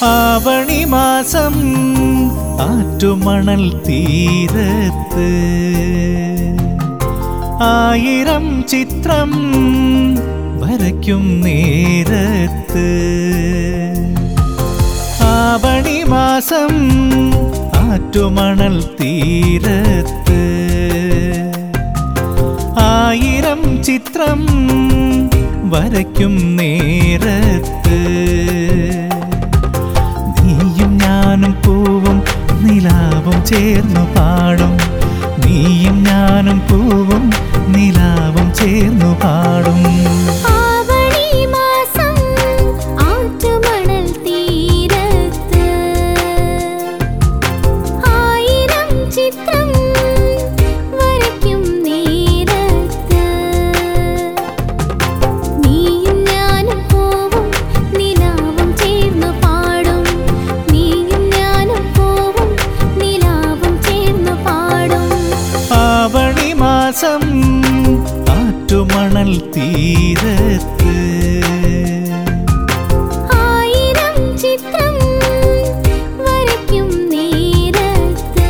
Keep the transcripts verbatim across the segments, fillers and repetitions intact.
ആവണി മാസം ആറ്റുമണൽ തീരത്ത് ആയിരം ചിത്രം വരയ്ക്കും നേരത്ത് ആവണി മാസം ആറ്റുമണൽ തീരത്ത് ആയിരം ചിത്രം വരയ്ക്കും നേരത്ത് നീയും ഞാനും പൂവും നിലാവും ചേർന്നു പാടും നീയും ഞാനും പൂവും നിലാവും ചേർന്നു പാടും ആറ്റുമണൽ തീരത്ത് ആയിരം ചിത്രം വരയ്ക്കും നേരത്ത്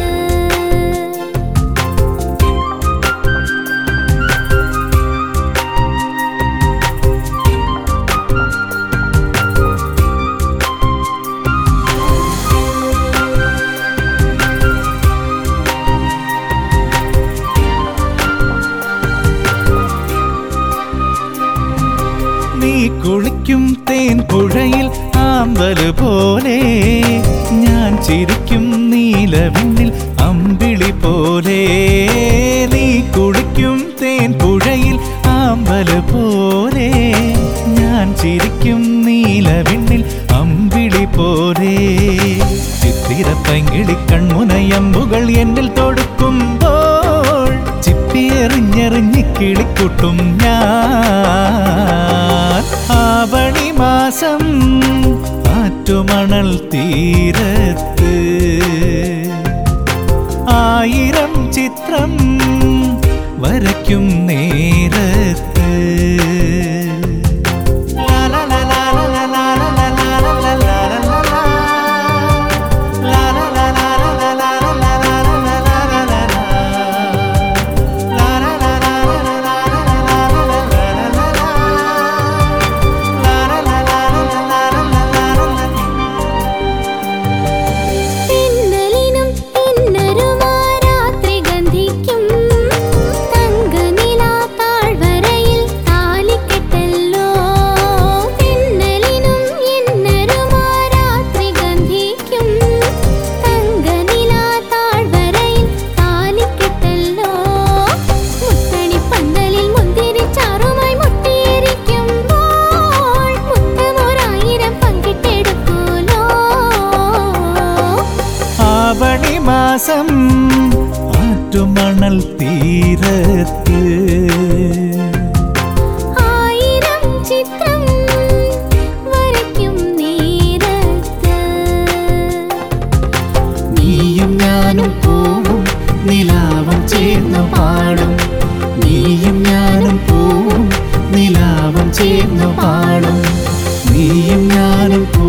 നീ കുളിക്കും തേൻ പുഴയിൽ ആമ്പല് പോലെ ഞാൻ ചിരിക്കും നീലവിണ്ണിൽ അമ്പിളി പോലെ നീ കുളിക്കും തേൻ പുഴയിൽ ആമ്പല് പോലെ ഞാൻ ചിരിക്കും നീലവിണ്ണിൽ അമ്പിളി പോലെ ചിത്തിരപ്പങ്കിളി കൺമുനയമ്പുകൾ എന്നിൽ തൊടുക്കുമ്പോൾ ചിപ്പിയെറിഞ്ഞെറിഞ്ഞ് കിളിക്കൂട്ടും ഞാൻ ആവണി മാസം ആറ്റുമണൽ തീരത്ത് ആയിരം ചിത്രം വരയ്ക്കും നേരത്ത് ആവണി മാസം ആറ്റുമണൽ തീരത്ത് ആയിരം ചിത്രം വരയ്ക്കും നേരത്ത് നീയും ഞാനും പൂവും നിലാവും ചേർന്നു പാടും നീയും ഞാനും പൂവും നിലാവും ചേർന്നു പാടും നീയും ഞാനും